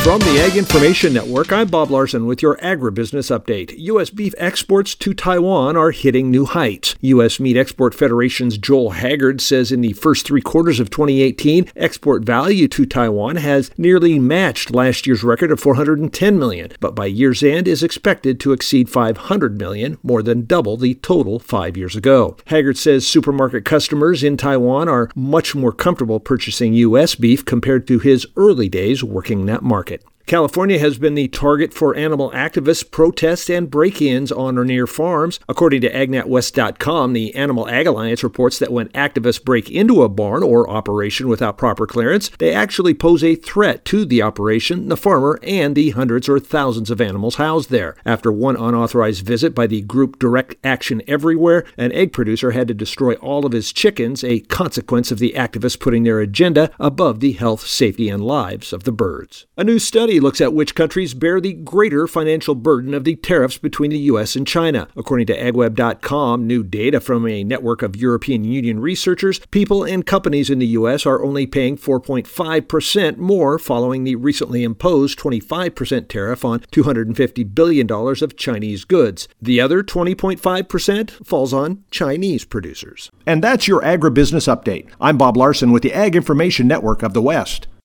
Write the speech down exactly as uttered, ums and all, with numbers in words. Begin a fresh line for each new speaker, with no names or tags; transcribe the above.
From the Ag Information Network, I'm Bob Larson with your agribusiness update. U S beef exports to Taiwan are hitting new heights. U S Meat Export Federation's Joel Haggard says in the first three quarters of twenty eighteen, export value to Taiwan has nearly matched last year's record of four hundred ten million dollars, but by year's end is expected to exceed five hundred million dollars, more than double the total five years ago. Haggard says supermarket customers in Taiwan are much more comfortable purchasing U S beef compared to his early days working that market. California has been the target for animal activists, protests, and break-ins on or near farms. According to ag net west dot com, the Animal Ag Alliance reports that when activists break into a barn or operation without proper clearance, they actually pose a threat to the operation, the farmer, and the hundreds or thousands of animals housed there. After one unauthorized visit by the group Direct Action Everywhere, an egg producer had to destroy all of his chickens, a consequence of the activists putting their agenda above the health, safety, and lives of the birds. A new study looks at which countries bear the greater financial burden of the tariffs between the U S and China. According to ag web dot com, new data from a network of European Union researchers, people and companies in the U S are only paying four point five percent more following the recently imposed twenty-five percent tariff on two hundred fifty billion dollars of Chinese goods. The other twenty point five percent falls on Chinese producers. And that's your agribusiness update. I'm Bob Larson with the Ag Information Network of the West.